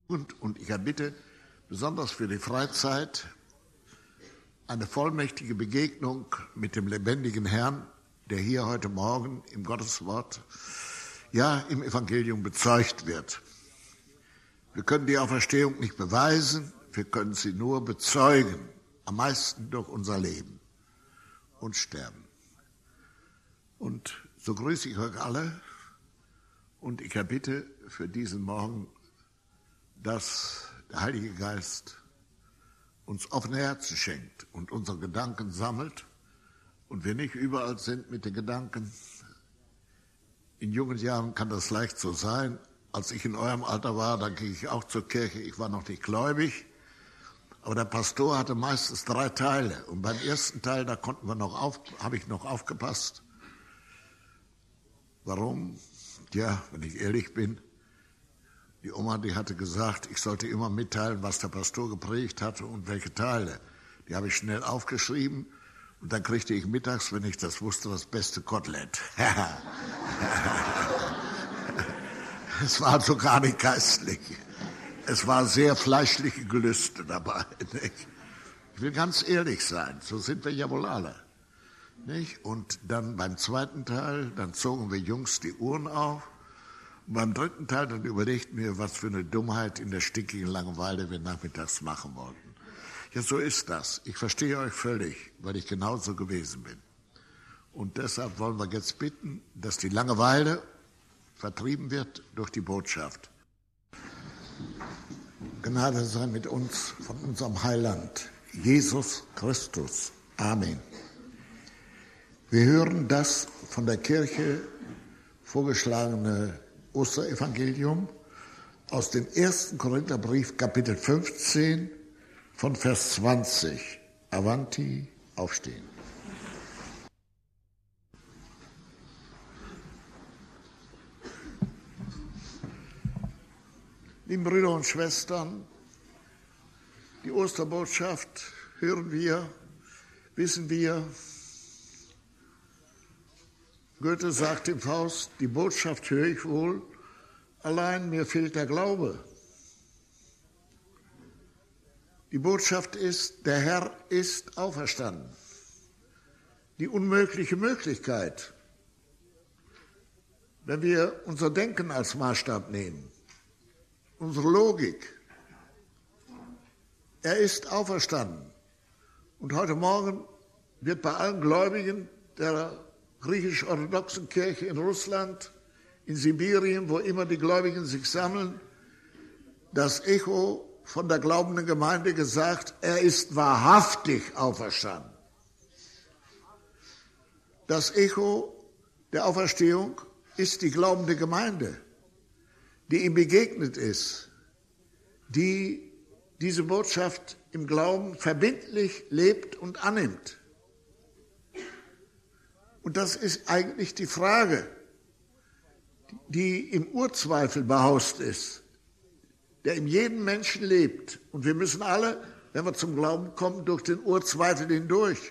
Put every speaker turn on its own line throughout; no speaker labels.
Und ich erbitte besonders für die Freizeit eine vollmächtige Begegnung mit dem lebendigen Herrn, der hier heute Morgen im Gotteswort, ja im Evangelium bezeugt wird. Wir können die Auferstehung nicht beweisen, wir können sie nur bezeugen, am meisten durch unser Leben und Sterben. Und so grüße ich euch alle und ich erbitte für diesen Morgen, dass der Heilige Geist uns offene Herzen schenkt und unsere Gedanken sammelt und wir nicht überall sind mit den Gedanken. In jungen Jahren kann das leicht so sein. Als ich in eurem Alter war, dann ging ich auch zur Kirche. Ich war noch nicht gläubig, aber der Pastor hatte meistens 3 Teile. Und beim ersten Teil, da habe ich noch aufgepasst. Warum? Ja, wenn ich ehrlich bin, die Oma, die hatte gesagt, ich sollte immer mitteilen, was der Pastor gepredigt hatte und welche Teile. Die habe ich schnell aufgeschrieben und dann kriegte ich mittags, wenn ich das wusste, das beste Kotelett. Es war also gar nicht geistlich. Es war sehr fleischliche Gelüste dabei. Nicht? Ich will ganz ehrlich sein, so sind wir ja wohl alle. Nicht? Und dann beim zweiten Teil, dann zogen wir Jungs die Uhren auf. Und beim dritten Teil, dann überlegten wir, was für eine Dummheit in der stickigen Langeweile wir nachmittags machen wollten. Ja, so ist das. Ich verstehe euch völlig, weil ich genauso gewesen bin. Und deshalb wollen wir jetzt bitten, dass die Langeweile vertrieben wird durch die Botschaft. Gnade sei mit uns von unserem Heiland, Jesus Christus. Amen. Wir hören das von der Kirche vorgeschlagene Osterevangelium aus dem 1. Korintherbrief, Kapitel 15, von Vers 20. Avanti, aufstehen. Liebe Brüder und Schwestern, die Osterbotschaft hören wir, wissen wir. Goethe sagt im Faust, die Botschaft höre ich wohl, allein mir fehlt der Glaube. Die Botschaft ist, der Herr ist auferstanden. Die unmögliche Möglichkeit, wenn wir unser Denken als Maßstab nehmen, unsere Logik. Er ist auferstanden. Und heute Morgen wird bei allen Gläubigen der griechisch-orthodoxen Kirche in Russland, in Sibirien, wo immer die Gläubigen sich sammeln, das Echo von der glaubenden Gemeinde gesagt, er ist wahrhaftig auferstanden. Das Echo der Auferstehung ist die glaubende Gemeinde, die ihm begegnet ist, die diese Botschaft im Glauben verbindlich lebt und annimmt. Und das ist eigentlich die Frage, die im Urzweifel behaust ist, der in jedem Menschen lebt. Und wir müssen alle, wenn wir zum Glauben kommen, durch den Urzweifel hindurch.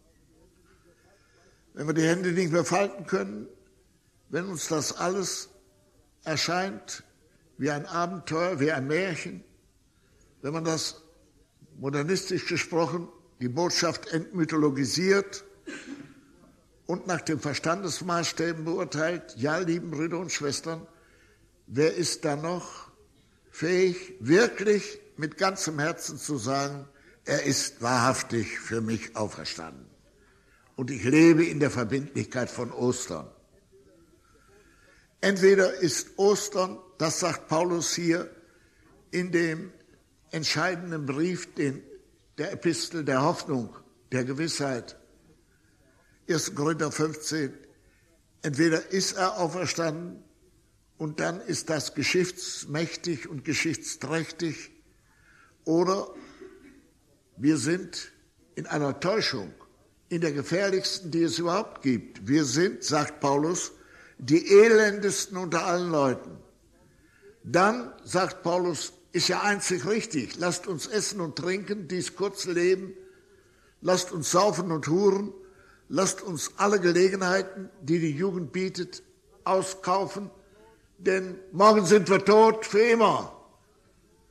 Wenn wir die Hände nicht mehr falten können, wenn uns das alles erscheint wie ein Abenteuer, wie ein Märchen, wenn man das modernistisch gesprochen, die Botschaft entmythologisiert und nach den Verstandesmaßstäben beurteilt, ja, lieben Brüder und Schwestern, wer ist da noch fähig, wirklich mit ganzem Herzen zu sagen, er ist wahrhaftig für mich auferstanden. Und ich lebe in der Verbindlichkeit von Ostern. Entweder ist Ostern, das sagt Paulus hier in dem entscheidenden Brief der Epistel der Hoffnung, der Gewissheit, 1. Korinther 15, entweder ist er auferstanden und dann ist das geschichtsmächtig und geschichtsträchtig, oder wir sind in einer Täuschung, in der gefährlichsten, die es überhaupt gibt. Wir sind, sagt Paulus, die elendesten unter allen Leuten. Dann, sagt Paulus, ist ja einzig richtig, lasst uns essen und trinken, dies kurze Leben, lasst uns saufen und huren, lasst uns alle Gelegenheiten, die die Jugend bietet, auskaufen, denn morgen sind wir tot für immer.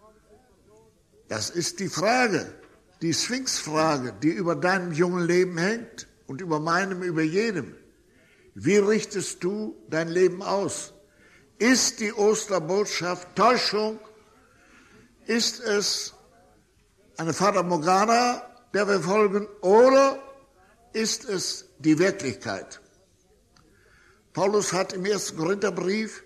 Das ist die Frage, die Sphinxfrage, die über deinem jungen Leben hängt und über meinem, über jedem. Wie richtest du dein Leben aus? Ist die Osterbotschaft Täuschung? Ist es eine Fata Morgana, der wir folgen, oder ist es die Wirklichkeit? Paulus hat im 1. Korintherbrief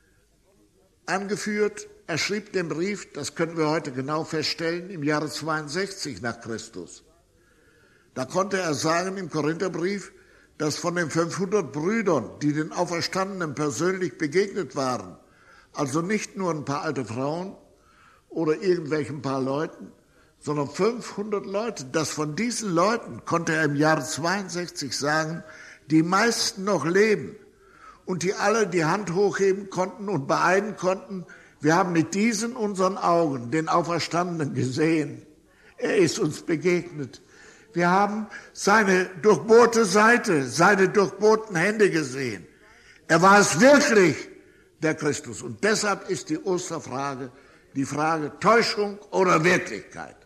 angeführt, er schrieb den Brief, das können wir heute genau feststellen, im Jahre 62 nach Christus. Da konnte er sagen im Korintherbrief, dass von den 500 Brüdern, die den Auferstandenen persönlich begegnet waren, also nicht nur ein paar alte Frauen oder irgendwelchen paar Leuten, sondern 500 Leute, dass von diesen Leuten, konnte er im Jahre 62 sagen, die meisten noch leben und die alle die Hand hochheben konnten und beeiden konnten, wir haben mit diesen unseren Augen den Auferstandenen gesehen. Er ist uns begegnet. Wir haben seine durchbohrte Seite, seine durchbohrten Hände gesehen. Er war es wirklich, der Christus. Und deshalb ist die Osterfrage die Frage Täuschung oder Wirklichkeit.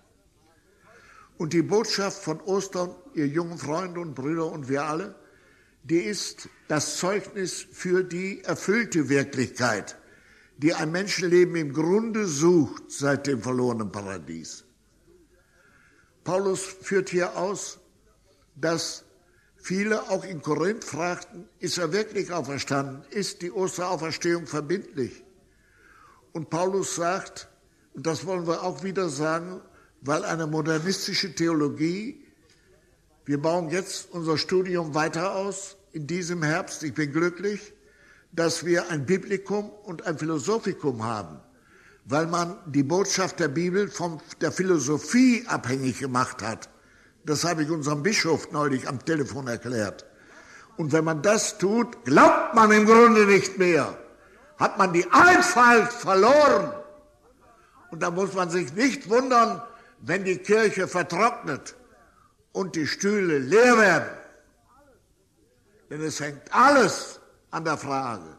Und die Botschaft von Ostern, ihr jungen Freunde und Brüder und wir alle, die ist das Zeugnis für die erfüllte Wirklichkeit, die ein Menschenleben im Grunde sucht seit dem verlorenen Paradies. Paulus führt hier aus, dass viele auch in Korinth fragten, ist er wirklich auferstanden? Ist die Osterauferstehung verbindlich? Und Paulus sagt, und das wollen wir auch wieder sagen, weil eine modernistische Theologie, wir bauen jetzt unser Studium weiter aus in diesem Herbst, ich bin glücklich, dass wir ein Biblikum und ein Philosophikum haben, weil man die Botschaft der Bibel von der Philosophie abhängig gemacht hat. Das habe ich unserem Bischof neulich am Telefon erklärt. Und wenn man das tut, glaubt man im Grunde nicht mehr. Hat man die Einfalt verloren. Und da muss man sich nicht wundern, wenn die Kirche vertrocknet und die Stühle leer werden. Denn es hängt alles an der Frage.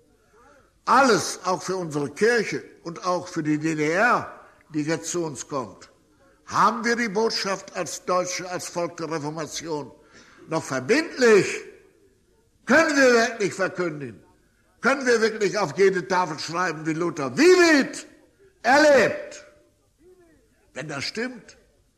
Alles, auch für unsere Kirche und auch für die DDR, die jetzt zu uns kommt. Haben wir die Botschaft als Deutsche, als Volk der Reformation noch verbindlich? Können wir wirklich verkündigen? Können wir wirklich auf jede Tafel schreiben wie Luther? Vivit! Erlebt! Wenn das stimmt,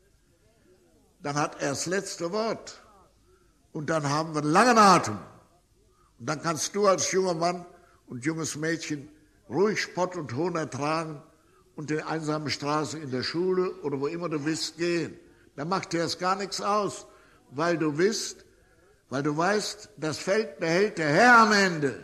dann hat er das letzte Wort. Und dann haben wir einen langen Atem. Und dann kannst du als junger Mann und junges Mädchen ruhig Spott und Hohn ertragen und die einsame Straße in der Schule oder wo immer du bist gehen. Da macht dir das gar nichts aus, weil du weißt, das Feld behält der Herr am Ende.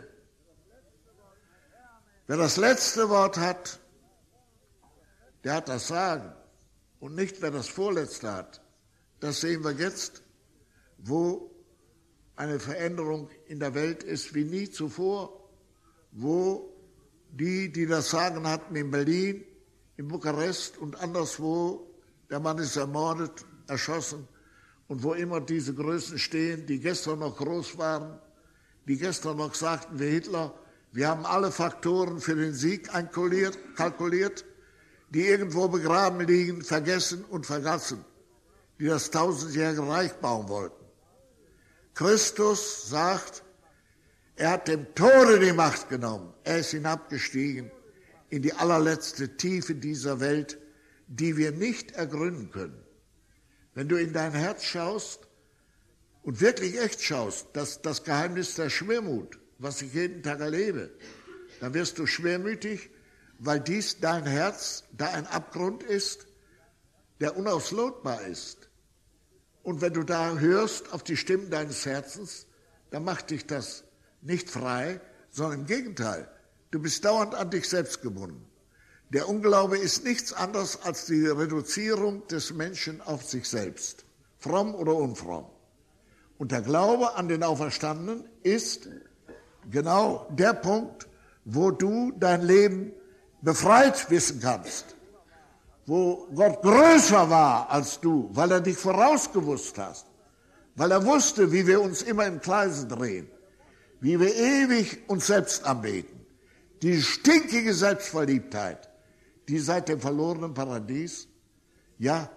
Wer das letzte Wort hat, der hat das Sagen und nicht wer das vorletzte hat. Das sehen wir jetzt, wo eine Veränderung in der Welt ist wie nie zuvor, wo die das Sagen hatten in Berlin, in Bukarest und anderswo, der Mann ist ermordet, erschossen, und wo immer diese Größen stehen, die gestern noch groß waren, die gestern noch sagten wie Hitler, wir haben alle Faktoren für den Sieg kalkuliert, die irgendwo begraben liegen, vergessen und vergassen, die das 1000-jährige Reich bauen wollten. Christus sagt, er hat dem Tode die Macht genommen. Er ist hinabgestiegen in die allerletzte Tiefe dieser Welt, die wir nicht ergründen können. Wenn du in dein Herz schaust und wirklich echt schaust, das Geheimnis der Schwermut, was ich jeden Tag erlebe, dann wirst du schwermütig, weil dies dein Herz da ein Abgrund ist, der unauslotbar ist. Und wenn du da hörst auf die Stimmen deines Herzens, dann macht dich das nicht frei, sondern im Gegenteil. Du bist dauernd an dich selbst gebunden. Der Unglaube ist nichts anderes als die Reduzierung des Menschen auf sich selbst, fromm oder unfromm. Und der Glaube an den Auferstandenen ist genau der Punkt, wo du dein Leben befreit wissen kannst, wo Gott größer war als du, weil er dich vorausgewusst hast, weil er wusste, wie wir uns immer im Kreise drehen, wie wir ewig uns selbst anbeten. Die stinkige Selbstverliebtheit, die seit dem verlorenen Paradies ja,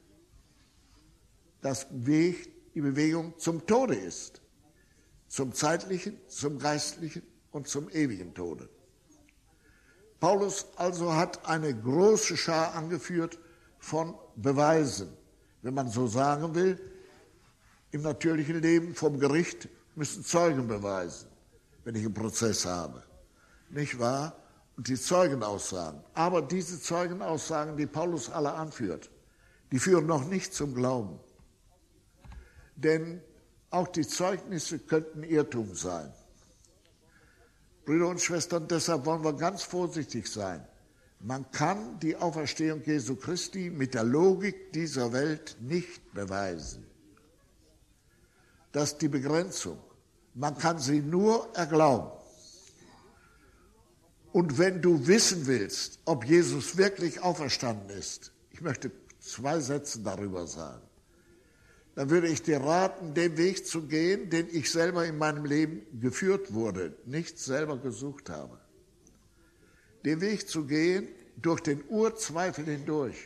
dass die Bewegung zum Tode ist. Zum zeitlichen, zum geistlichen und zum ewigen Tode. Paulus also hat eine große Schar angeführt von Beweisen. Wenn man so sagen will, im natürlichen Leben vom Gericht müssen Zeugen beweisen, wenn ich einen Prozess habe. Nicht wahr? Und die Zeugenaussagen. Aber diese Zeugenaussagen, die Paulus alle anführt, die führen noch nicht zum Glauben. Denn auch die Zeugnisse könnten Irrtum sein. Brüder und Schwestern, deshalb wollen wir ganz vorsichtig sein. Man kann die Auferstehung Jesu Christi mit der Logik dieser Welt nicht beweisen. Das ist die Begrenzung. Man kann sie nur erglauben. Und wenn du wissen willst, ob Jesus wirklich auferstanden ist, ich möchte 2 Sätze darüber sagen, dann würde ich dir raten, den Weg zu gehen, den ich selber in meinem Leben geführt wurde, nicht selber gesucht habe. Den Weg zu gehen durch den Urzweifel hindurch.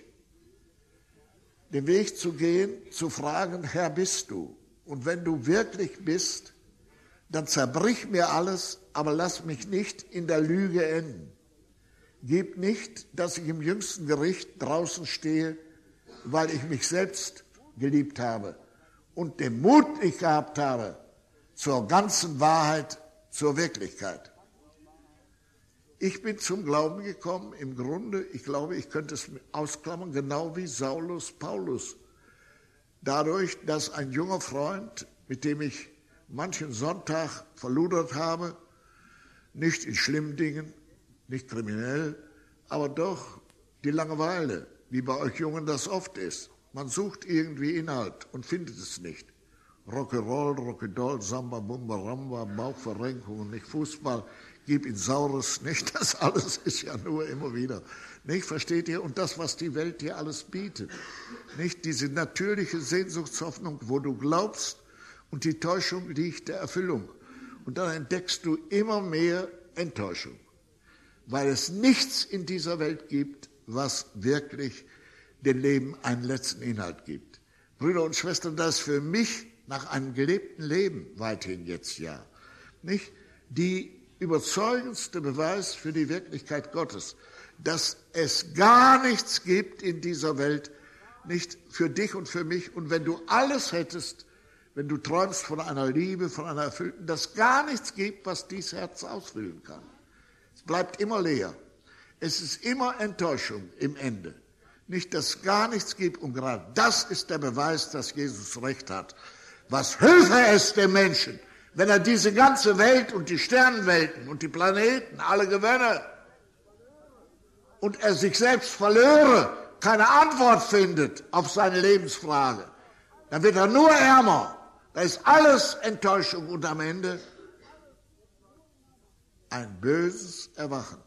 Den Weg zu gehen, zu fragen, Herr, bist du? Und wenn du wirklich bist, dann zerbrich mir alles, aber lass mich nicht in der Lüge enden. Gib nicht, dass ich im jüngsten Gericht draußen stehe, weil ich mich selbst geliebt habe und den Mut nicht gehabt habe zur ganzen Wahrheit, zur Wirklichkeit. Ich bin zum Glauben gekommen, im Grunde, ich glaube, ich könnte es ausklammern, genau wie Saulus Paulus. Dadurch, dass ein junger Freund, mit dem ich manchen Sonntag verludert habe, nicht in schlimmen Dingen, nicht kriminell, aber doch die Langeweile, wie bei euch Jungen das oft ist. Man sucht irgendwie Inhalt und findet es nicht. Rock'n'Roll, Rock'n'Doll, Samba, Bumba, Ramba, Bauchverrenkungen, nicht Fußball, gib ihn Saures, nicht? Das alles ist ja nur immer wieder. Nicht, versteht ihr? Und das, was die Welt dir alles bietet. Nicht diese natürliche Sehnsuchtshoffnung, wo du glaubst und die Täuschung liegt der Erfüllung. Und dann entdeckst du immer mehr Enttäuschung, weil es nichts in dieser Welt gibt, was wirklich dem Leben einen letzten Inhalt gibt. Brüder und Schwestern, das ist für mich nach einem gelebten Leben, weithin jetzt ja, nicht die überzeugendste Beweis für die Wirklichkeit Gottes, dass es gar nichts gibt in dieser Welt, nicht für dich und für mich. Und wenn du alles hättest, wenn du träumst von einer Liebe, von einer erfüllten, dass gar nichts gibt, was dieses Herz ausfüllen kann. Es bleibt immer leer. Es ist immer Enttäuschung im Ende. Nicht, dass es gar nichts gibt. Und gerade das ist der Beweis, dass Jesus recht hat. Was hülfe es dem Menschen, wenn er diese ganze Welt und die Sternenwelten und die Planeten alle gewönne und er sich selbst verlöre, keine Antwort findet auf seine Lebensfrage, dann wird er nur ärmer. Da ist alles Enttäuschung und am Ende ein böses Erwachen.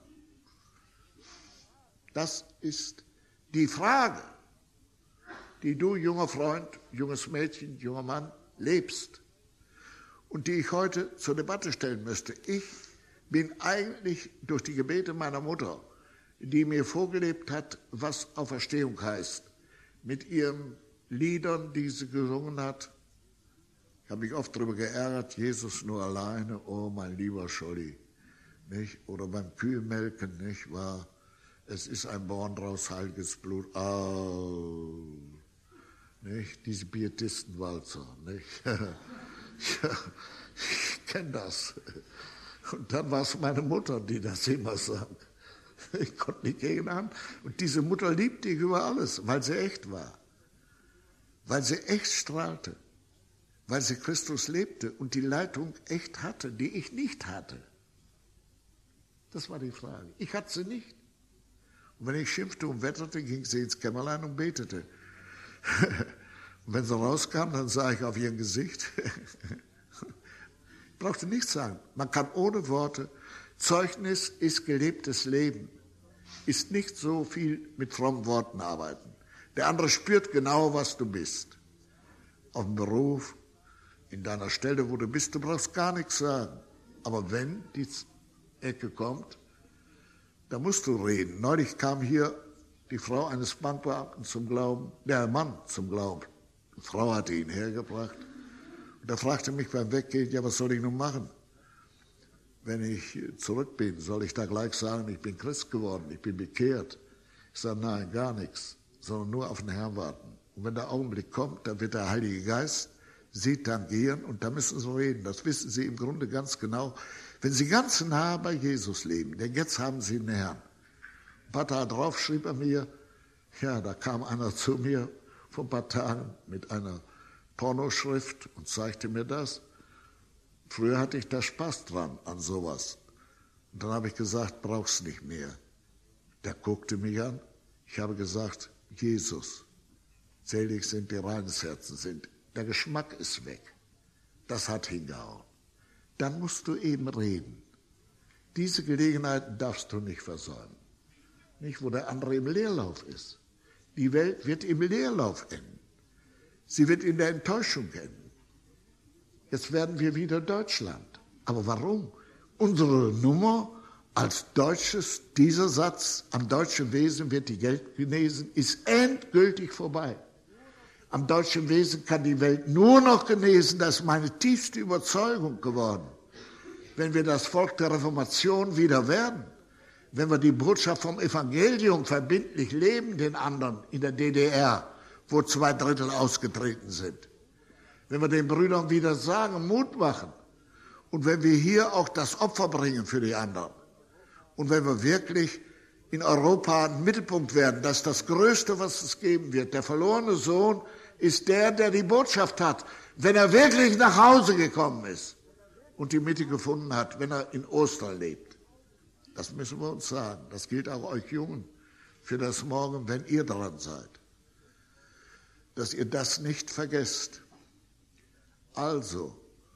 Das ist die Frage, die du, junger Freund, junges Mädchen, junger Mann, lebst und die ich heute zur Debatte stellen müsste. Ich bin eigentlich durch die Gebete meiner Mutter, die mir vorgelebt hat, was Auferstehung heißt, mit ihren Liedern, die sie gesungen hat. Ich habe mich oft darüber geärgert, Jesus nur alleine, oh mein lieber Scholli, nicht? Oder beim Kühemelken, nicht wahr? Es ist ein Born draus heiliges Blut. Oh, nicht? Diese Pietistenwalzer, nicht? Ja, ich kenne das. Und dann war es meine Mutter, die das immer sagt. Ich konnte nicht gegen an. Und diese Mutter liebte ich über alles, weil sie echt war. Weil sie echt strahlte. Weil sie Christus lebte und die Leitung echt hatte, die ich nicht hatte. Das war die Frage. Ich hatte sie nicht. Und wenn ich schimpfte und wetterte, ging sie ins Kämmerlein und betete. Und wenn sie rauskam, dann sah ich auf ihr Gesicht. Ich brauchte nichts sagen. Man kann ohne Worte, Zeugnis ist gelebtes Leben, ist nicht so viel mit frommen Worten arbeiten. Der andere spürt genau, was du bist. Auf dem Beruf, in deiner Stelle, wo du bist, du brauchst gar nichts sagen. Aber wenn die Ecke kommt, da musst du reden. Neulich kam hier die Frau eines Bankbeamten zum Glauben, der Mann zum Glauben. Die Frau hatte ihn hergebracht. Und er fragte mich beim Weggehen, ja, was soll ich nun machen? Wenn ich zurück bin, soll ich da gleich sagen, ich bin Christ geworden, ich bin bekehrt? Ich sage, nein, gar nichts, sondern nur auf den Herrn warten. Und wenn der Augenblick kommt, dann wird der Heilige Geist Sie tangieren und da müssen Sie reden. Das wissen Sie im Grunde ganz genau. Wenn Sie ganz nah bei Jesus leben, denn jetzt haben Sie den Herrn. Ein paar Tage drauf schrieb er mir, ja, da kam einer zu mir vor ein paar Tagen mit einer Pornoschrift und zeigte mir das. Früher hatte ich da Spaß dran an sowas. Und dann habe ich gesagt, brauch's nicht mehr. Der guckte mich an. Ich habe gesagt, Jesus, selig sind die reines Herzen sind. Der Geschmack ist weg. Das hat hingehauen. Dann musst du eben reden. Diese Gelegenheiten darfst du nicht versäumen. Nicht, wo der andere im Leerlauf ist. Die Welt wird im Leerlauf enden. Sie wird in der Enttäuschung enden. Jetzt werden wir wieder Deutschland. Aber warum? Unsere Nummer als Deutsches, dieser Satz, am deutschen Wesen wird die Welt genesen, ist endgültig vorbei. Am deutschen Wesen kann die Welt nur noch genesen, das ist meine tiefste Überzeugung geworden. Wenn wir das Volk der Reformation wieder werden, wenn wir die Botschaft vom Evangelium verbindlich leben, den anderen in der DDR, wo 2/3 ausgetreten sind, wenn wir den Brüdern wieder sagen, Mut machen und wenn wir hier auch das Opfer bringen für die anderen und wenn wir wirklich in Europa ein Mittelpunkt werden, das ist das Größte, was es geben wird. Der verlorene Sohn ist der die Botschaft hat, wenn er wirklich nach Hause gekommen ist und die Mitte gefunden hat, wenn er in Ostern lebt. Das müssen wir uns sagen. Das gilt auch euch Jungen für das Morgen, wenn ihr dran seid. Dass ihr das nicht vergesst. Also,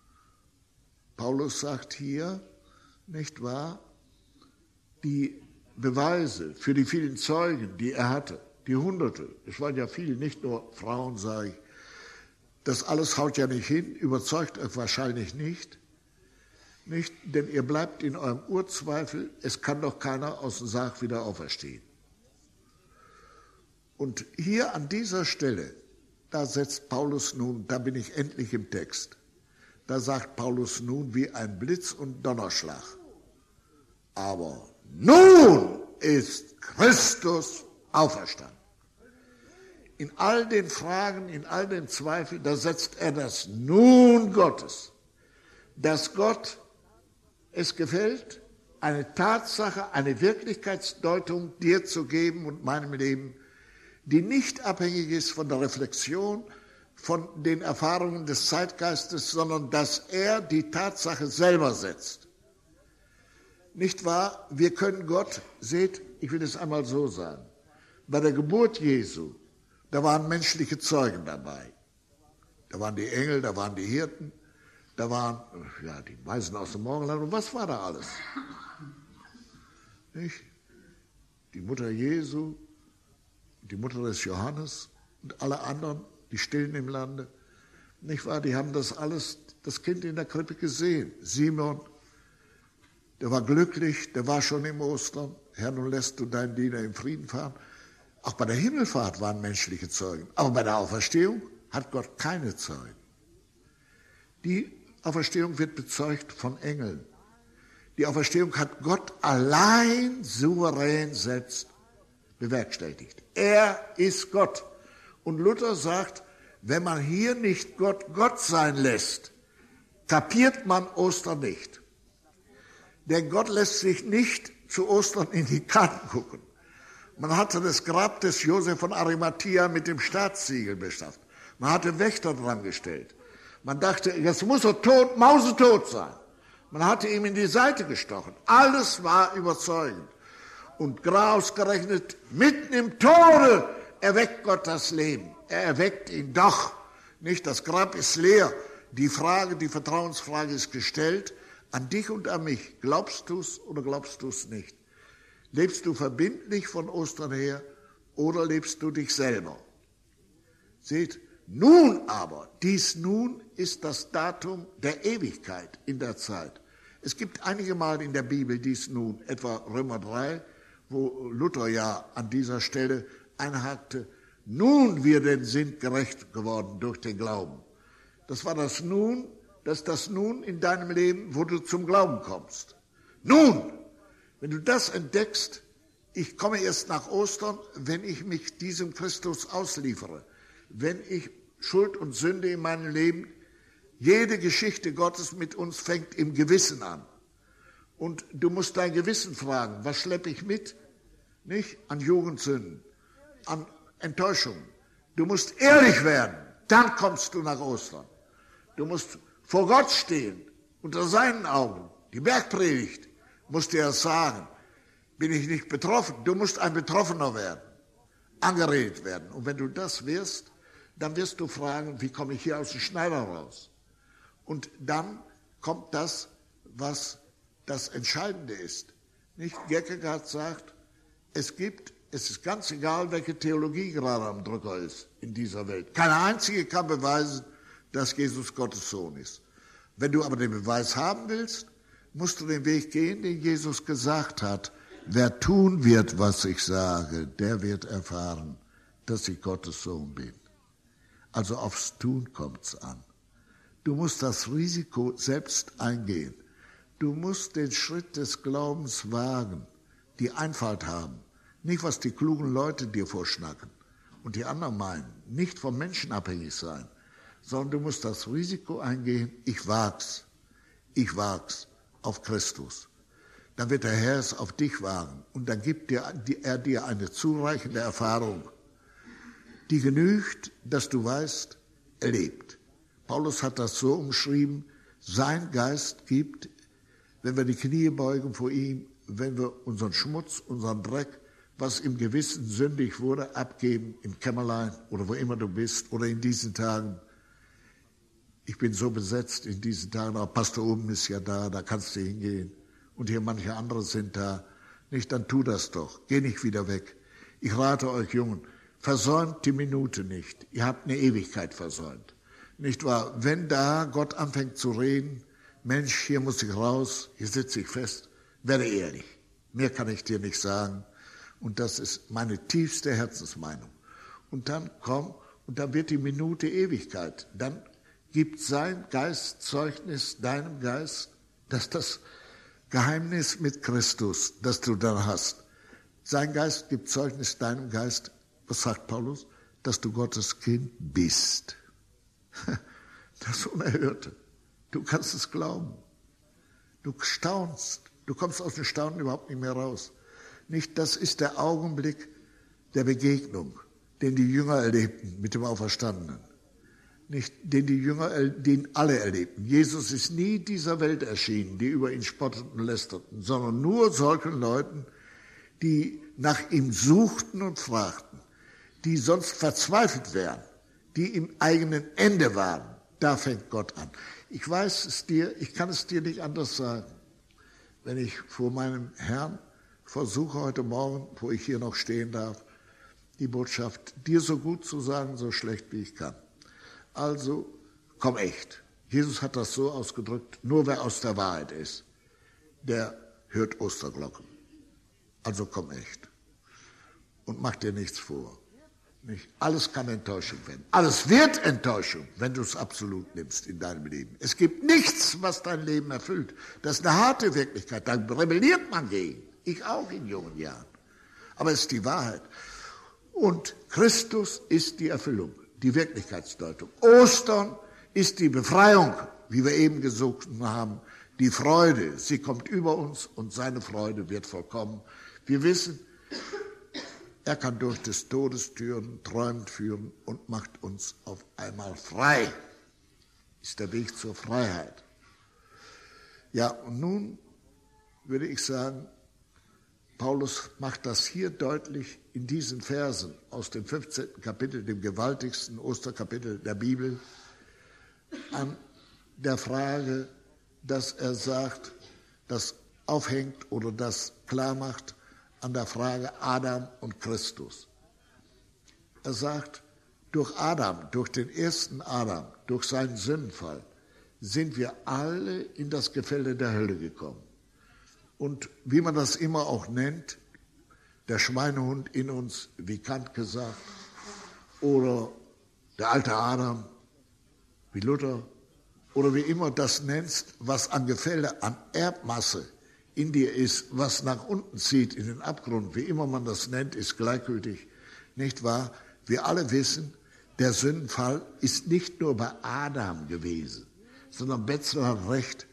Paulus sagt hier, nicht wahr, die Beweise für die vielen Zeugen, die er hatte, die Hunderte, es waren ja viele, nicht nur Frauen, sage ich, das alles haut ja nicht hin, überzeugt euch wahrscheinlich nicht, denn ihr bleibt in eurem Urzweifel, es kann doch keiner aus dem Sarg wieder auferstehen. Und hier an dieser Stelle, da setzt Paulus nun, da bin ich endlich im Text, da sagt Paulus nun wie ein Blitz und Donnerschlag. Aber nun ist Christus auferstanden. In all den Fragen, in all den Zweifeln, da setzt er das Nun Gottes, dass Gott es gefällt, eine Tatsache, eine Wirklichkeitsdeutung dir zu geben und meinem Leben, die nicht abhängig ist von der Reflexion, von den Erfahrungen des Zeitgeistes, sondern dass er die Tatsache selber setzt. Nicht wahr? Wir können Gott, seht, ich will es einmal so sagen, bei der Geburt Jesu, da waren menschliche Zeugen dabei. Da waren die Engel, da waren die Hirten, da waren ja, die Weisen aus dem Morgenland und was war da alles? Nicht? Die Mutter Jesu, die Mutter des Johannes und alle anderen, die Stillen im Lande, nicht wahr? Die haben das alles, das Kind in der Krippe gesehen. Simon, der war glücklich, der war schon im Ostern. Herr, nun lässt du deinen Diener im Frieden fahren. Auch bei der Himmelfahrt waren menschliche Zeugen. Aber bei der Auferstehung hat Gott keine Zeugen. Die Auferstehung wird bezeugt von Engeln. Die Auferstehung hat Gott allein souverän selbst bewerkstelligt. Er ist Gott. Und Luther sagt, wenn man hier nicht Gott sein lässt, kapiert man Ostern nicht. Denn Gott lässt sich nicht zu Ostern in die Karten gucken. Man hatte das Grab des Josef von Arimathea mit dem Staatssiegel beschafft. Man hatte Wächter dran gestellt. Man dachte, jetzt muss er tot, mausetot sein. Man hatte ihm in die Seite gestochen. Alles war überzeugend. Und ausgerechnet mitten im Tode erweckt Gott das Leben. Er erweckt ihn doch. Nicht, das Grab ist leer. Die Frage, die Vertrauensfrage ist gestellt an dich und an mich. Glaubst du es oder glaubst du es nicht? Lebst du verbindlich von Ostern her oder lebst du dich selber? Seht, nun aber, dies nun ist das Datum der Ewigkeit in der Zeit. Es gibt einige Mal in der Bibel dies nun, etwa Römer 3, wo Luther ja an dieser Stelle einhakte, nun wir denn sind gerecht geworden durch den Glauben. Das war das Nun, das Nun in deinem Leben, wo du zum Glauben kommst. Nun, wenn du das entdeckst, ich komme erst nach Ostern, wenn ich mich diesem Christus ausliefere, wenn ich Schuld und Sünde in meinem Leben, jede Geschichte Gottes mit uns fängt im Gewissen an. Und du musst dein Gewissen fragen, was schleppe ich mit? Nicht an Jugendsünden, an Enttäuschungen. Du musst ehrlich werden, dann kommst du nach Ostern. Du musst vor Gott stehen, unter seinen Augen. Die Bergpredigt muss dir das sagen. Bin ich nicht betroffen? Du musst ein Betroffener werden, angeredet werden. Und wenn du das wirst, dann wirst du fragen, wie komme ich hier aus dem Schneider raus? Und dann kommt das, was das Entscheidende ist. Nicht? Kierkegaard sagt, es ist ganz egal, welche Theologie gerade am Drücker ist in dieser Welt. Keine einzige kann beweisen, dass Jesus Gottes Sohn ist. Wenn du aber den Beweis haben willst, musst du den Weg gehen, den Jesus gesagt hat. Wer tun wird, was ich sage, der wird erfahren, dass ich Gottes Sohn bin. Also aufs Tun kommt's an. Du musst das Risiko selbst eingehen. Du musst den Schritt des Glaubens wagen, die Einfalt haben. Nicht, was die klugen Leute dir vorschnacken und die anderen meinen. Nicht vom Menschen abhängig sein, sondern du musst das Risiko eingehen, ich wag's auf Christus. Dann wird der Herr es auf dich wagen und dann gibt er dir eine zureichende Erfahrung, die genügt, dass du weißt, er lebt. Paulus hat das so umschrieben, sein Geist gibt, wenn wir die Knie beugen vor ihm, wenn wir unseren Schmutz, unseren Dreck, was im Gewissen sündig wurde, abgeben im Kämmerlein oder wo immer du bist oder in diesen Tagen. Ich bin so besetzt in diesen Tagen, auch Pastor Oben ist ja da kannst du hingehen. Und hier manche andere sind da. Nicht, dann tu das doch. Geh nicht wieder weg. Ich rate euch Jungen, versäumt die Minute nicht. Ihr habt eine Ewigkeit versäumt. Nicht wahr? Wenn da Gott anfängt zu reden, Mensch, hier muss ich raus, hier sitze ich fest, werde ehrlich. Mehr kann ich dir nicht sagen. Und das ist meine tiefste Herzensmeinung. Und dann komm, und dann wird die Minute Ewigkeit. Dann gibt sein Geist Zeugnis deinem Geist, dass das Geheimnis mit Christus, das du dann hast. Sein Geist gibt Zeugnis deinem Geist, was sagt Paulus? Dass du Gottes Kind bist. Das Unerhörte. Du kannst es glauben. Du staunst. Du kommst aus dem Staunen überhaupt nicht mehr raus. Nicht, das ist der Augenblick der Begegnung, den die Jünger erlebten mit dem Auferstandenen. Nicht, den alle erlebten. Jesus ist nie dieser Welt erschienen, die über ihn spotteten und lästerten, sondern nur solchen Leuten, die nach ihm suchten und fragten, die sonst verzweifelt wären, die im eigenen Ende waren. Da fängt Gott an. Ich weiß es dir, ich kann es dir nicht anders sagen. Wenn ich vor meinem Herrn versuche heute Morgen, wo ich hier noch stehen darf, die Botschaft dir so gut zu sagen, so schlecht wie ich kann. Also, komm echt. Jesus hat das so ausgedrückt, nur wer aus der Wahrheit ist, der hört Osterglocken. Also komm echt. Und mach dir nichts vor. Nicht? Alles kann Enttäuschung werden. Alles wird Enttäuschung, wenn du es absolut nimmst in deinem Leben. Es gibt nichts, was dein Leben erfüllt. Das ist eine harte Wirklichkeit. Da rebelliert man gegen. Ich auch in jungen Jahren. Aber es ist die Wahrheit. Und Christus ist die Erfüllung, die Wirklichkeitsdeutung. Ostern ist die Befreiung, wie wir eben gesungen haben. Die Freude, sie kommt über uns und seine Freude wird vollkommen. Wir wissen, er kann durch des Todes Türen träumend führen und macht uns auf einmal frei. Ist der Weg zur Freiheit. Ja, und nun würde ich sagen, Paulus macht das hier deutlich in diesen Versen aus dem 15. Kapitel, dem gewaltigsten Osterkapitel der Bibel, an der Frage, dass er sagt, das aufhängt oder das klar macht, an der Frage Adam und Christus. Er sagt, durch Adam, durch den ersten Adam, durch seinen Sündenfall, sind wir alle in das Gefälle der Hölle gekommen. Und wie man das immer auch nennt, der Schweinehund in uns, wie Kant gesagt, oder der alte Adam, wie Luther, oder wie immer das nennst, was an Gefälle, an Erbmasse in dir ist, was nach unten zieht in den Abgrund, wie immer man das nennt, ist gleichgültig, nicht wahr? Wir alle wissen, der Sündenfall ist nicht nur bei Adam gewesen, sondern Betzler hat recht.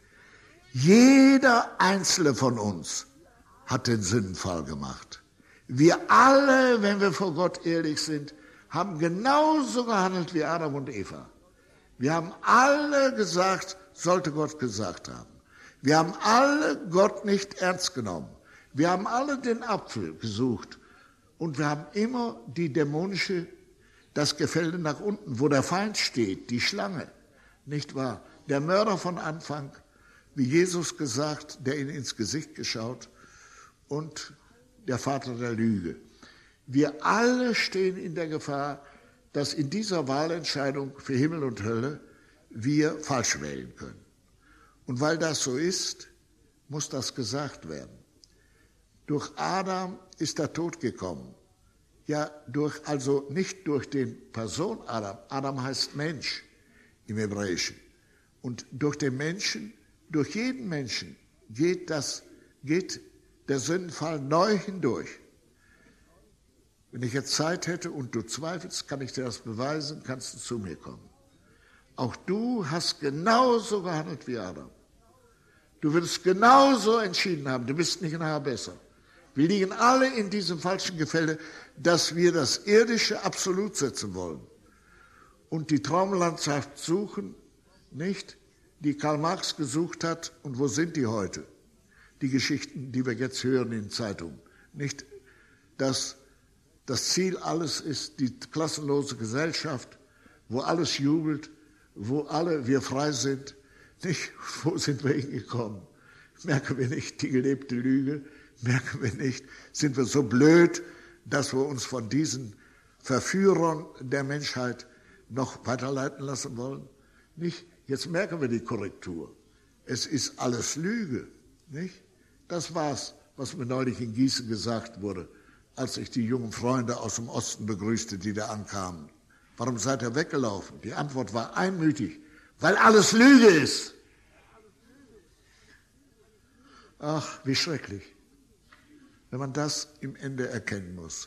Jeder einzelne von uns hat den Sündenfall gemacht. Wir alle, wenn wir vor Gott ehrlich sind, haben genauso gehandelt wie Adam und Eva. Wir haben alle gesagt, sollte Gott gesagt haben. Wir haben alle Gott nicht ernst genommen. Wir haben alle den Apfel gesucht. Und wir haben immer die dämonische, das Gefälle nach unten, wo der Feind steht, die Schlange, nicht wahr? Der Mörder von Anfang, wie Jesus gesagt, der ihn ins Gesicht geschaut, und der Vater der Lüge. Wir alle stehen in der Gefahr, dass in dieser Wahlentscheidung für Himmel und Hölle wir falsch wählen können. Und weil das so ist, muss das gesagt werden. Durch Adam ist der Tod gekommen. Ja, also nicht durch den Person Adam. Adam heißt Mensch im Hebräischen. Und durch den Menschen, durch jeden Menschen geht der Sündenfall neu hindurch. Wenn ich jetzt Zeit hätte und du zweifelst, kann ich dir das beweisen, kannst du zu mir kommen. Auch du hast genauso gehandelt wie Adam. Du würdest genauso entschieden haben, du bist nicht ein Haar besser. Wir liegen alle in diesem falschen Gefälle, dass wir das Irdische absolut setzen wollen und die Traumlandschaft suchen, nicht, die Karl Marx gesucht hat. Und wo sind die heute? Die Geschichten, die wir jetzt hören in Zeitungen. Nicht, dass das Ziel alles ist, die klassenlose Gesellschaft, wo alles jubelt, wo alle wir frei sind. Nicht, wo sind wir hingekommen? Merken wir nicht die gelebte Lüge? Merken wir nicht, sind wir so blöd, dass wir uns von diesen Verführern der Menschheit noch weiterleiten lassen wollen? Nicht? Jetzt merken wir die Korrektur. Es ist alles Lüge. Nicht? Das war's, was mir neulich in Gießen gesagt wurde, als ich die jungen Freunde aus dem Osten begrüßte, die da ankamen. Warum seid ihr weggelaufen? Die Antwort war einmütig, weil alles Lüge ist. Ach, wie schrecklich, wenn man das im Ende erkennen muss.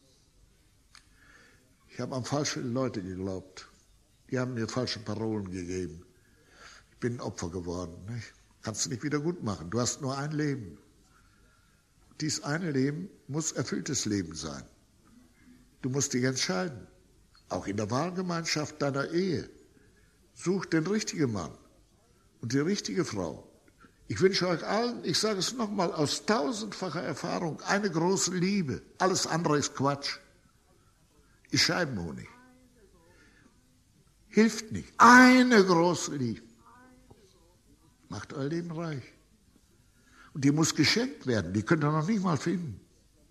Ich habe an falsche Leute geglaubt. Die haben mir falsche Parolen gegeben. Ich bin ein Opfer geworden. Nicht? Kannst du nicht wieder gut machen. Du hast nur ein Leben. Dies eine Leben muss erfülltes Leben sein. Du musst dich entscheiden. Auch in der Wahlgemeinschaft deiner Ehe. Such den richtigen Mann und die richtige Frau. Ich wünsche euch allen, ich sage es nochmal, aus tausendfacher Erfahrung, eine große Liebe. Alles andere ist Quatsch. Ist Scheibenhonig. Hilft nicht. Eine große Liebe. Macht euer Leben reich. Und die muss geschenkt werden. Die könnt ihr noch nicht mal finden.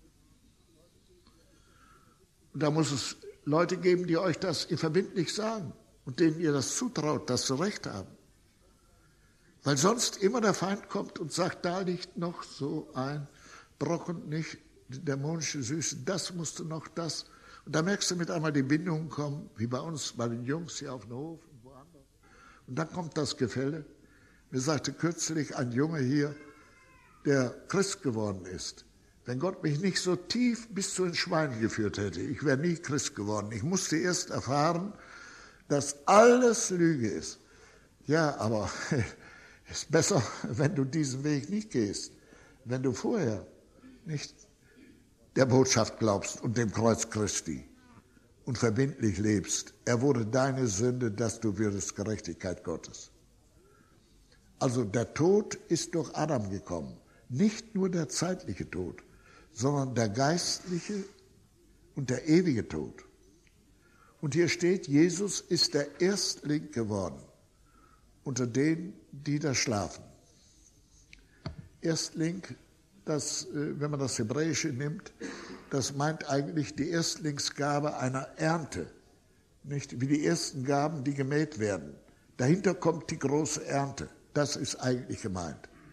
Und da muss es Leute geben, die euch das verbindlich sagen und denen ihr das zutraut, dass sie recht haben. Weil sonst immer der Feind kommt und sagt, da liegt noch so ein Brocken, nicht die dämonische Süße, das musst du noch, das. Und da merkst du mit einmal, die Bindungen kommen, wie bei uns, bei den Jungs hier auf dem Hof und woanders. Und dann kommt das Gefälle. Mir sagte kürzlich ein Junge hier, der Christ geworden ist, wenn Gott mich nicht so tief bis zu den Schweinen geführt hätte, ich wäre nie Christ geworden. Ich musste erst erfahren, dass alles Lüge ist. Ja, aber es ist besser, wenn du diesen Weg nicht gehst, wenn du vorher nicht der Botschaft glaubst und dem Kreuz Christi und verbindlich lebst. Er wurde deine Sünde, dass du würdest Gerechtigkeit Gottes. Also der Tod ist durch Adam gekommen. Nicht nur der zeitliche Tod, sondern der geistliche und der ewige Tod. Und hier steht, Jesus ist der Erstling geworden unter denen, die da schlafen. Erstling, das, wenn man das Hebräische nimmt, das meint eigentlich die Erstlingsgabe einer Ernte. Nicht wie die ersten Gaben, die gemäht werden. Dahinter kommt die große Ernte. Das ist eigentlich gemeint.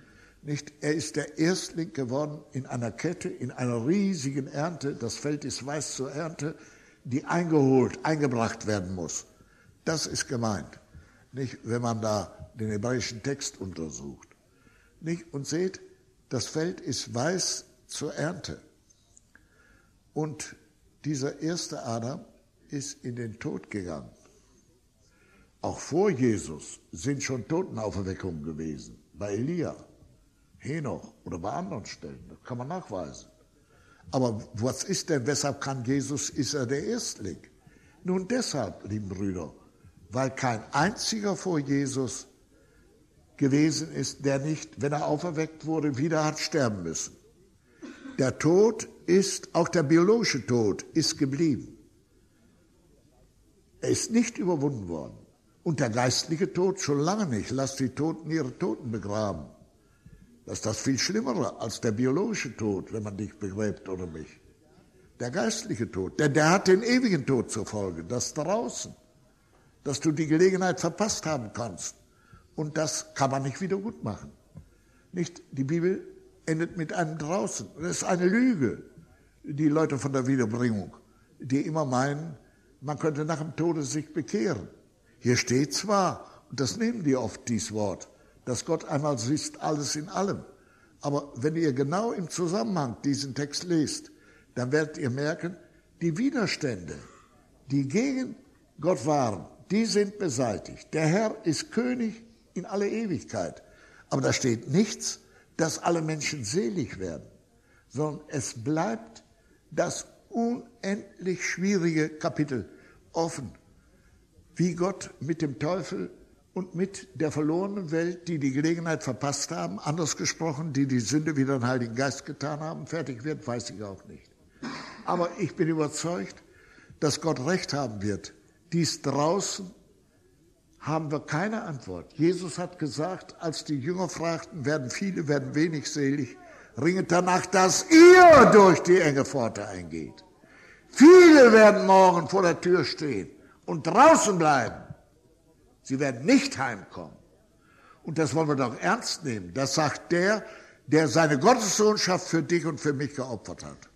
Nicht? Er ist der Erstling geworden in einer Kette, in einer riesigen Ernte. Das Feld ist weiß zur Ernte, die eingebracht werden muss. Das ist gemeint, nicht? Wenn man da den hebräischen Text untersucht. Nicht? Und seht, das Feld ist weiß zur Ernte. Und dieser erste Adam ist in den Tod gegangen. Auch vor Jesus sind schon Totenauferweckungen gewesen. Bei Elia, Henoch oder bei anderen Stellen. Das kann man nachweisen. Aber was ist denn, weshalb ist er der Erstling? Nun deshalb, lieben Brüder, weil kein einziger vor Jesus gewesen ist, der nicht, wenn er auferweckt wurde, wieder hat sterben müssen. Der Tod ist, auch der biologische Tod, ist geblieben. Er ist nicht überwunden worden. Und der geistliche Tod schon lange nicht. Lasst die Toten ihre Toten begraben. Das ist das viel Schlimmere als der biologische Tod, wenn man dich begräbt oder mich. Der geistliche Tod, denn der hat den ewigen Tod zur Folge, das draußen, dass du die Gelegenheit verpasst haben kannst. Und das kann man nicht wieder gut machen. Nicht? Die Bibel endet mit einem draußen. Das ist eine Lüge, die Leute von der Wiederbringung, die immer meinen, man könnte nach dem Tode sich bekehren. Hier steht zwar, und das nehmen die oft, dieses Wort, dass Gott einmal ist alles in allem. Aber wenn ihr genau im Zusammenhang diesen Text lest, dann werdet ihr merken, die Widerstände, die gegen Gott waren, die sind beseitigt. Der Herr ist König in alle Ewigkeit. Aber da steht nichts, dass alle Menschen selig werden, sondern es bleibt das unendlich schwierige Kapitel offen, wie Gott mit dem Teufel und mit der verlorenen Welt, die die Gelegenheit verpasst haben, anders gesprochen, die die Sünde wieder den Heiligen Geist getan haben, fertig wird, weiß ich auch nicht. Aber ich bin überzeugt, dass Gott recht haben wird. Dies draußen haben wir keine Antwort. Jesus hat gesagt, als die Jünger fragten, werden viele, werden wenig selig, ringet danach, dass ihr durch die enge Pforte eingeht. Viele werden morgen vor der Tür stehen und draußen bleiben. Sie werden nicht heimkommen. Und das wollen wir doch ernst nehmen. Das sagt der seine Gottessohnschaft für dich und für mich geopfert hat.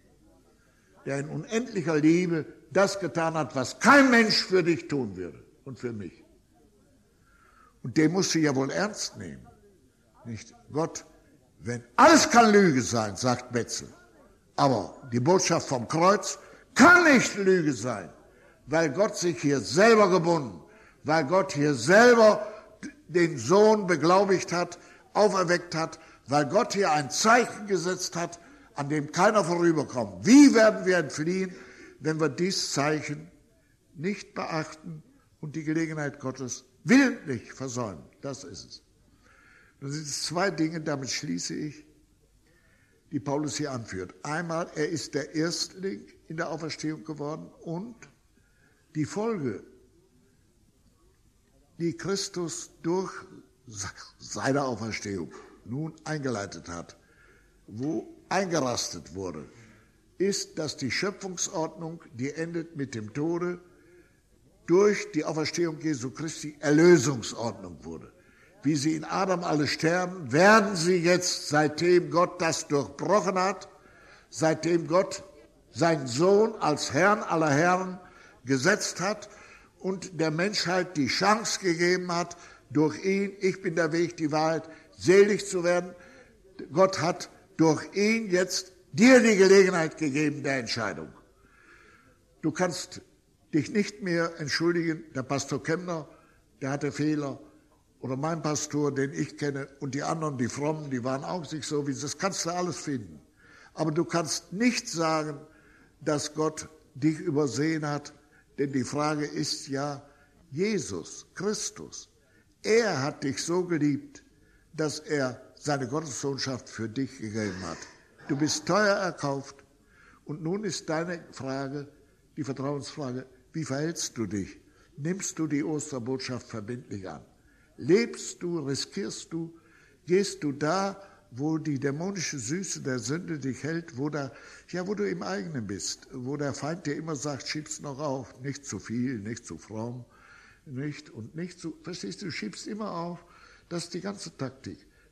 Der in unendlicher Liebe das getan hat, was kein Mensch für dich tun würde und für mich. Und den musst du ja wohl ernst nehmen. Nicht Gott, wenn alles kann Lüge sein, sagt Betzel. Aber die Botschaft vom Kreuz kann nicht Lüge sein, weil Gott sich hier selber gebunden, weil Gott hier selber den Sohn beglaubigt hat, auferweckt hat, weil Gott hier ein Zeichen gesetzt hat, an dem keiner vorüberkommt. Wie werden wir entfliehen, wenn wir dieses Zeichen nicht beachten und die Gelegenheit Gottes willentlich versäumen? Das ist es. Das sind zwei Dinge, damit schließe ich, die Paulus hier anführt. Einmal, er ist der Erstling in der Auferstehung geworden und die Folge, die Christus durch seine Auferstehung nun eingeleitet hat, wo eingerastet wurde, ist, dass die Schöpfungsordnung, die endet mit dem Tode, durch die Auferstehung Jesu Christi Erlösungsordnung wurde. Wie sie in Adam alle sterben, werden sie jetzt, seitdem Gott das durchbrochen hat, seitdem Gott seinen Sohn als Herrn aller Herren gesetzt hat und der Menschheit die Chance gegeben hat, durch ihn, ich bin der Weg, die Wahrheit, selig zu werden. Gott hat durch ihn jetzt dir die Gelegenheit gegeben der Entscheidung. Du kannst dich nicht mehr entschuldigen, der Pastor Kemner, der hatte Fehler, oder mein Pastor, den ich kenne, und die anderen, die Frommen, die waren auch nicht so, wie das kannst du alles finden. Aber du kannst nicht sagen, dass Gott dich übersehen hat, denn die Frage ist ja, Jesus, Christus, er hat dich so geliebt, dass er seine Gottessohnschaft für dich gegeben hat. Du bist teuer erkauft und nun ist deine Frage, die Vertrauensfrage, wie verhältst du dich? Nimmst du die Osterbotschaft verbindlich an? Lebst du, riskierst du, gehst du da, wo die dämonische Süße der Sünde dich hält, wo du im eigenen bist, wo der Feind dir immer sagt, schieb's noch auf, nicht zu viel, nicht zu fromm, nicht zu, verstehst du, schiebst immer auf, das ist die ganze Taktik.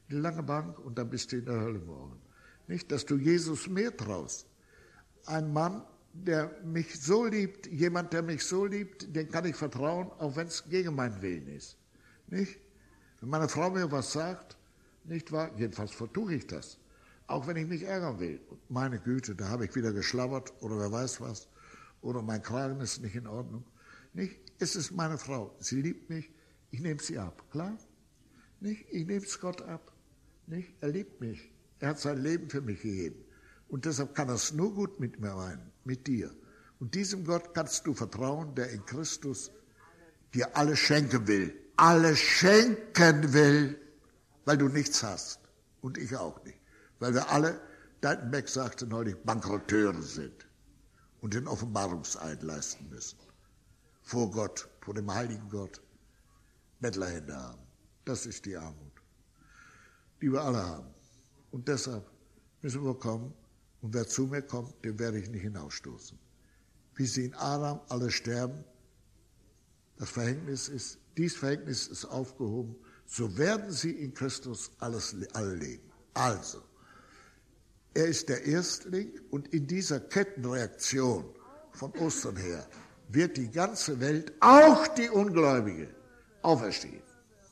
die lange Bank und dann bist du in der Hölle morgen. Nicht, dass du Jesus mehr traust. Ein Mann, der mich so liebt, jemand, der mich so liebt, den kann ich vertrauen, auch wenn es gegen meinen Willen ist. Nicht? Wenn meine Frau mir was sagt, nicht wahr? Jedenfalls vertue ich das. Auch wenn ich mich ärgern will. Meine Güte, da habe ich wieder geschlabbert oder wer weiß was. Oder mein Kragen ist nicht in Ordnung. Nicht? Es ist meine Frau. Sie liebt mich. Ich nehme sie ab. Klar? Nicht? Ich nehme es Gott ab. Nicht? Er liebt mich. Er hat sein Leben für mich gegeben. Und deshalb kann er es nur gut mit mir meinen, mit dir. Und diesem Gott kannst du vertrauen, der in Christus dir alles schenken will. Alles schenken will, weil du nichts hast. Und ich auch nicht. Weil wir alle, Deitenbeck sagte neulich, Bankrotteure sind und den Offenbarungseid leisten müssen. Vor Gott, vor dem heiligen Gott, Bettlerhände haben. Das ist die Armut, die wir alle haben. Und deshalb müssen wir kommen. Und wer zu mir kommt, den werde ich nicht hinausstoßen. Wie sie in Adam alle sterben, das Verhängnis ist, dies Verhängnis ist aufgehoben, so werden sie in Christus alle leben. Also, er ist der Erstling und in dieser Kettenreaktion von Ostern her wird die ganze Welt, auch die Ungläubige, auferstehen.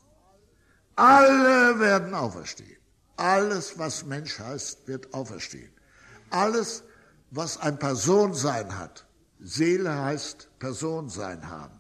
Alle werden auferstehen. Alles, was Mensch heißt, wird auferstehen. Alles, was ein Personsein hat, Seele heißt Personsein haben.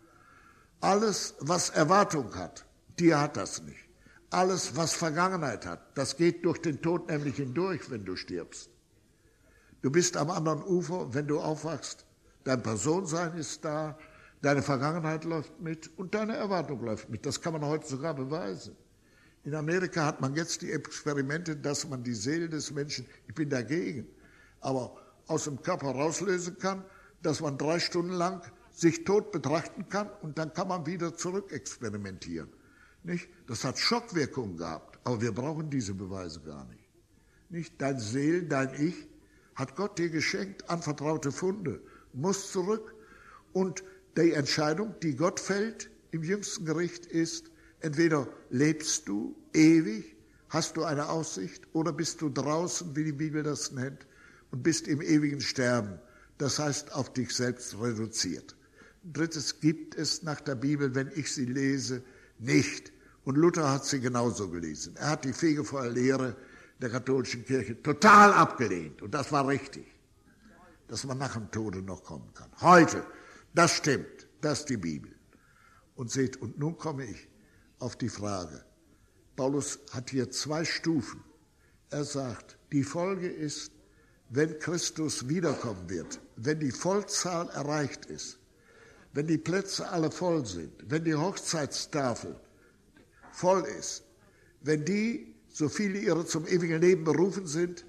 Alles, was Erwartung hat, dir hat das nicht. Alles, was Vergangenheit hat, das geht durch den Tod nämlich hindurch, wenn du stirbst. Du bist am anderen Ufer, wenn du aufwachst. Dein Personsein ist da, deine Vergangenheit läuft mit und deine Erwartung läuft mit. Das kann man heute sogar beweisen. In Amerika hat man jetzt die Experimente, dass man die Seele des Menschen, ich bin dagegen, aber aus dem Körper rauslösen kann, dass man 3 Stunden lang sich tot betrachten kann und dann kann man wieder zurück experimentieren. Nicht? Das hat Schockwirkungen gehabt, aber wir brauchen diese Beweise gar nicht. Nicht? Dein Seel, dein Ich, hat Gott dir geschenkt, anvertraute Funde, muss zurück. Und die Entscheidung, die Gott fällt im jüngsten Gericht ist, entweder lebst du ewig, hast du eine Aussicht, oder bist du draußen, wie die Bibel das nennt, und bist im ewigen Sterben. Das heißt, auf dich selbst reduziert. Drittens gibt es nach der Bibel, wenn ich sie lese, nicht. Und Luther hat sie genauso gelesen. Er hat die fegefreie Lehre der katholischen Kirche total abgelehnt. Und das war richtig, dass man nach dem Tode noch kommen kann. Heute, das stimmt, das ist die Bibel. Und seht, und nun komme ich auf die Frage. Paulus hat hier 2 Stufen. Er sagt, die Folge ist, wenn Christus wiederkommen wird, wenn die Vollzahl erreicht ist, wenn die Plätze alle voll sind, wenn die Hochzeitstafel voll ist, wenn die, so viele ihre zum ewigen Leben berufen sind,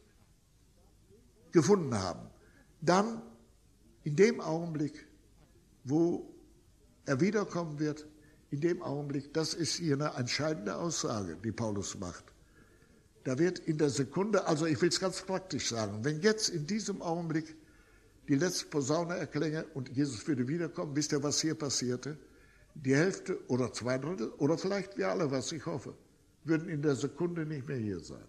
gefunden haben, dann in dem Augenblick, wo er wiederkommen wird, in dem Augenblick, das ist hier eine entscheidende Aussage, die Paulus macht. Da wird in der Sekunde, also ich will es ganz praktisch sagen, wenn jetzt in diesem Augenblick die letzte Posaune erklänge und Jesus würde wiederkommen, wisst ihr, was hier passierte? Die Hälfte oder 2/3 oder vielleicht wir alle, was ich hoffe, würden in der Sekunde nicht mehr hier sein.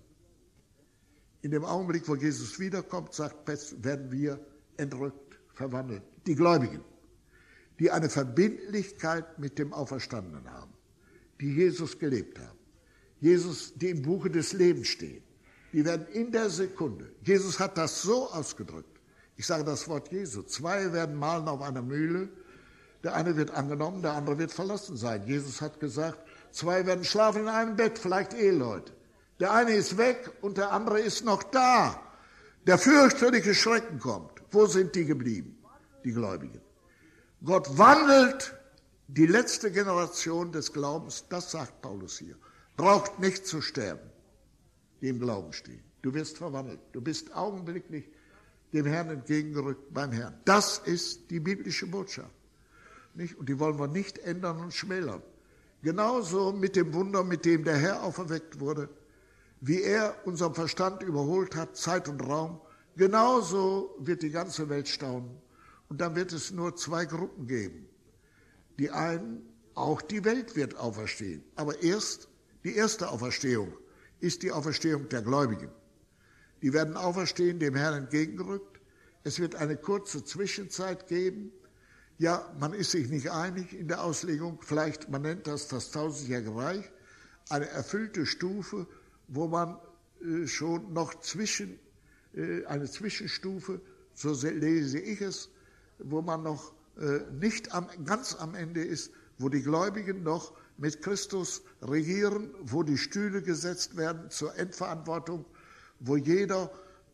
In dem Augenblick, wo Jesus wiederkommt, sagt Petz, werden wir entrückt, verwandelt. Die Gläubigen, die eine Verbindlichkeit mit dem Auferstandenen haben, die Jesus gelebt haben. Jesus, die im Buche des Lebens stehen, die werden in der Sekunde, Jesus hat das so ausgedrückt, ich sage das Wort Jesu, 2 werden mahlen auf einer Mühle, der eine wird angenommen, der andere wird verlassen sein. Jesus hat gesagt, 2 werden schlafen in einem Bett, vielleicht Eheleute. Der eine ist weg und der andere ist noch da. Der fürchterliche Schrecken kommt. Wo sind die geblieben? Die Gläubigen. Gott wandelt die letzte Generation des Glaubens, das sagt Paulus hier, braucht nicht zu sterben, die im Glauben stehen. Du wirst verwandelt. Du bist augenblicklich dem Herrn entgegengerückt beim Herrn. Das ist die biblische Botschaft. Nicht? Und die wollen wir nicht ändern und schmälern. Genauso mit dem Wunder, mit dem der Herr auferweckt wurde, wie er unseren Verstand überholt hat, Zeit und Raum, genauso wird die ganze Welt staunen. Und dann wird es nur 2 Gruppen geben. Die einen, auch die Welt wird auferstehen, aber erst Die erste Auferstehung ist die Auferstehung der Gläubigen. Die werden auferstehen, dem Herrn entgegengerückt. Es wird eine kurze Zwischenzeit geben. Ja, man ist sich nicht einig in der Auslegung. Vielleicht, man nennt das 1000-jährige Reich. Eine erfüllte Stufe, wo man schon noch eine Zwischenstufe, so lese ich es, wo man noch nicht ganz am Ende ist, wo die Gläubigen noch mit Christus regieren, wo die Stühle gesetzt werden zur Endverantwortung, wo jeder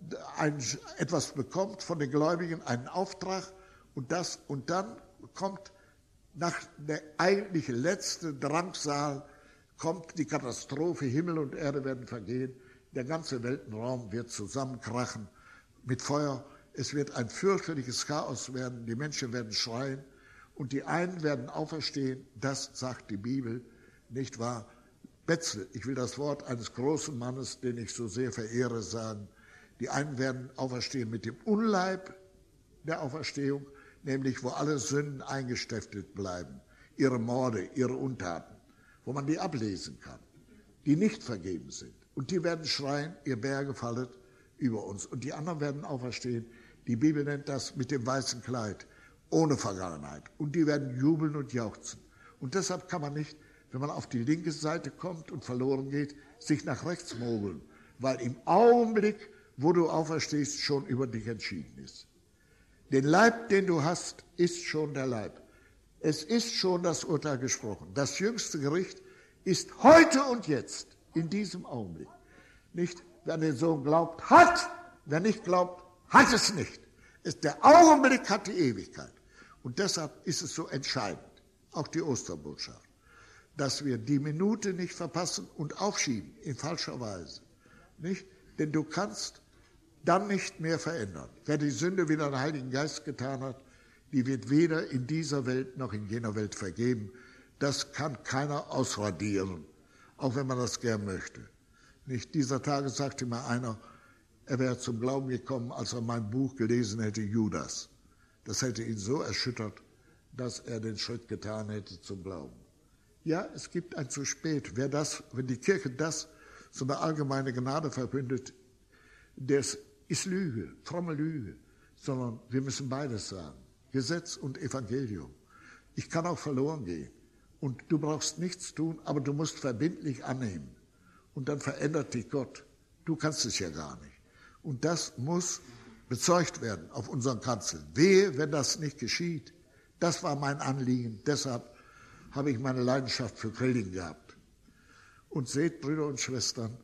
etwas bekommt von den Gläubigen, einen Auftrag und dann kommt nach der eigentlich letzten Drangsal kommt die Katastrophe, Himmel und Erde werden vergehen, der ganze Weltenraum wird zusammenkrachen mit Feuer, es wird ein fürchterliches Chaos werden, die Menschen werden schreien und die einen werden auferstehen, das sagt die Bibel, nicht wahr? Betzel, ich will das Wort eines großen Mannes, den ich so sehr verehre, sagen, die einen werden auferstehen mit dem Unleib der Auferstehung, nämlich wo alle Sünden eingestiftet bleiben, ihre Morde, ihre Untaten, wo man die ablesen kann, die nicht vergeben sind. Und die werden schreien, ihr Berge fallet über uns. Und die anderen werden auferstehen, die Bibel nennt das mit dem weißen Kleid, ohne Vergangenheit. Und die werden jubeln und jauchzen. Und deshalb kann man nicht, wenn man auf die linke Seite kommt und verloren geht, sich nach rechts mogeln, weil im Augenblick, wo du auferstehst, schon über dich entschieden ist. Den Leib, den du hast, ist schon der Leib. Es ist schon das Urteil gesprochen. Das jüngste Gericht ist heute und jetzt, in diesem Augenblick. Nicht, wer den Sohn glaubt, hat. Wer nicht glaubt, hat es nicht. Der Augenblick hat die Ewigkeit. Und deshalb ist es so entscheidend, auch die Osterbotschaft, dass wir die Minute nicht verpassen und aufschieben in falscher Weise. Nicht? Denn du kannst dann nicht mehr verändern. Wer die Sünde wieder den Heiligen Geist getan hat, die wird weder in dieser Welt noch in jener Welt vergeben. Das kann keiner ausradieren, auch wenn man das gern möchte. Nicht? Dieser Tage sagte mir einer, er wäre zum Glauben gekommen, als er mein Buch gelesen hätte, Judas. Das hätte ihn so erschüttert, dass er den Schritt getan hätte zum Glauben. Ja, es gibt ein zu spät. Wenn die Kirche das so eine allgemeine Gnade verkündet, das ist Lüge, fromme Lüge, sondern wir müssen beides sagen, Gesetz und Evangelium. Ich kann auch verloren gehen und du brauchst nichts tun, aber du musst verbindlich annehmen und dann verändert dich Gott. Du kannst es ja gar nicht. Und das muss bezeugt werden auf unseren Kanzeln. Wehe, wenn das nicht geschieht. Das war mein Anliegen, deshalb habe ich meine Leidenschaft für Predigen gehabt. Und seht, Brüder und Schwestern,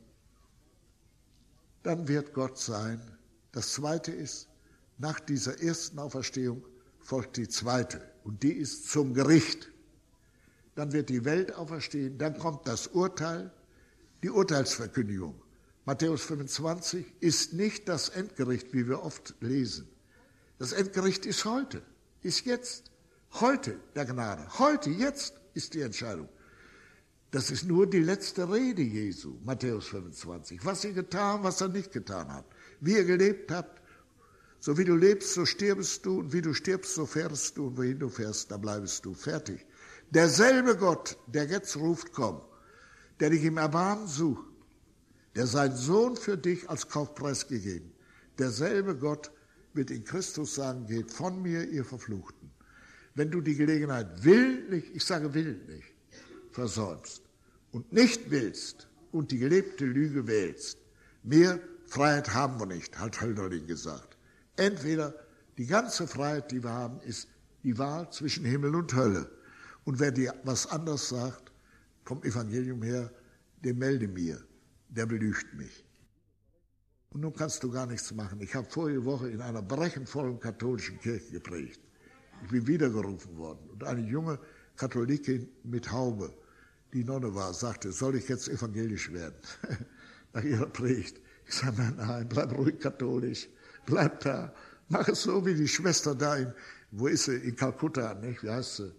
dann wird Gott sein. Das Zweite ist, nach dieser ersten Auferstehung folgt die zweite und die ist zum Gericht. Dann wird die Welt auferstehen, dann kommt das Urteil, die Urteilsverkündigung. Matthäus 25 ist nicht das Endgericht, wie wir oft lesen. Das Endgericht ist heute, ist jetzt, heute der Gnade. Heute, jetzt ist die Entscheidung. Das ist nur die letzte Rede Jesu, Matthäus 25. Was ihr getan, was ihr nicht getan habt. Wie ihr gelebt habt, so wie du lebst, so stirbst du. Und wie du stirbst, so fährst du. Und wohin du fährst, da bleibst du. Fertig. Derselbe Gott, der jetzt ruft, komm, der dich im Erbarmen sucht, der seinen Sohn für dich als Kaufpreis gegeben. Derselbe Gott wird in Christus sagen, geht von mir, ihr Verfluchten. Wenn du die Gelegenheit willentlich, ich sage willentlich, versäumst und nicht willst und die gelebte Lüge wählst, mehr Freiheit haben wir nicht, hat Hölderlin gesagt. Entweder die ganze Freiheit, die wir haben, ist die Wahl zwischen Himmel und Hölle. Und wer dir was anderes sagt, vom Evangelium her, der melde mir, der belügt mich. Und nun kannst du gar nichts machen. Ich habe vorige Woche in einer brechenvollen katholischen Kirche gepredigt. Ich bin wiedergerufen worden. Und eine junge Katholikin mit Haube, die Nonne war, sagte, soll ich jetzt evangelisch werden? Nach ihrer Predigt. Ich sage, nein, bleib ruhig katholisch. Bleib da. Mach es so wie die Schwester da wo ist sie? In Kalkutta, nicht? Wie heißt sie?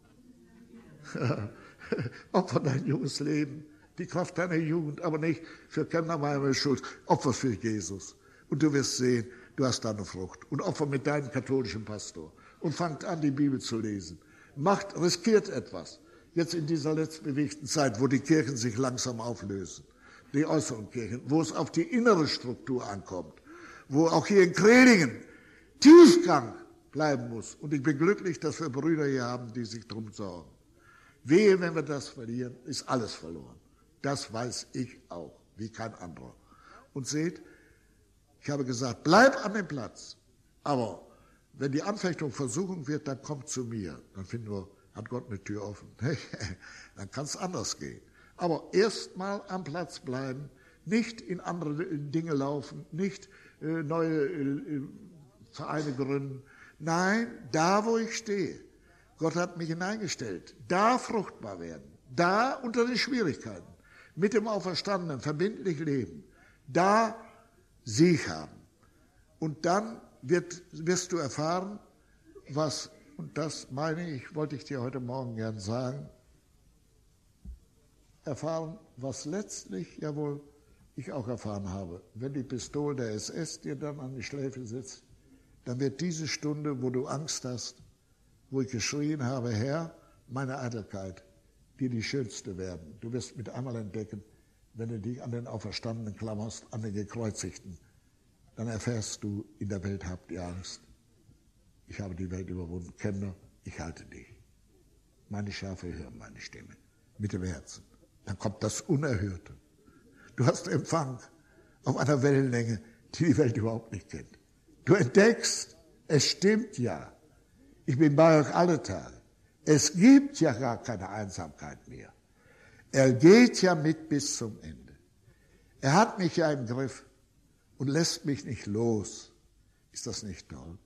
Opfer dein junges Leben, die Kraft deiner Jugend, aber nicht für Kennerweime Schuld. Opfer für Jesus. Und du wirst sehen, du hast da eine Frucht. Und Opfer mit deinem katholischen Pastor. Und fangt an, die Bibel zu lesen. Riskiert etwas. jetzt in dieser letztbewegten Zeit, wo die Kirchen sich langsam auflösen, die äußeren Kirchen, wo es auf die innere Struktur ankommt, wo auch hier in Krehlingen Tiefgang bleiben muss. Und ich bin glücklich, dass wir Brüder hier haben, die sich darum sorgen. Wehe, wenn wir das verlieren, ist alles verloren. Das weiß ich auch, wie kein anderer. Und seht, ich habe gesagt, bleib an dem Platz. Aber wenn die Anfechtung Versuchung wird, dann kommt zu mir. Dann finden wir, hat Gott eine Tür offen. Dann kann es anders gehen. Aber erst mal am Platz bleiben, nicht in andere Dinge laufen, nicht neue Vereine gründen. Nein, da wo ich stehe, Gott hat mich hineingestellt, da fruchtbar werden, da unter den Schwierigkeiten, mit dem Auferstandenen verbindlich leben, da Sieg haben. Und dann wirst du erfahren, was, und das meine ich, wollte ich dir heute Morgen gern sagen, erfahren, was letztlich ja wohl ich auch erfahren habe. Wenn die Pistole der SS dir dann an die Schläfe sitzt, dann wird diese Stunde, wo du Angst hast, wo ich geschrien habe, Herr, meine Eitelkeit, dir die schönste werden. Du wirst mit einmal entdecken, wenn du dich an den Auferstandenen klammerst, an den Gekreuzigten, dann erfährst du, in der Welt habt ihr Angst. Ich habe die Welt überwunden, Kinder, ich halte dich. Meine Schafe hören meine Stimme, mit dem Herzen. Dann kommt das Unerhörte. Du hast Empfang auf einer Wellenlänge, die die Welt überhaupt nicht kennt. Du entdeckst, es stimmt ja. Ich bin bei euch alle Tage. Es gibt ja gar keine Einsamkeit mehr. Er geht ja mit bis zum Ende. Er hat mich ja im Griff und lässt mich nicht los. Ist das nicht toll?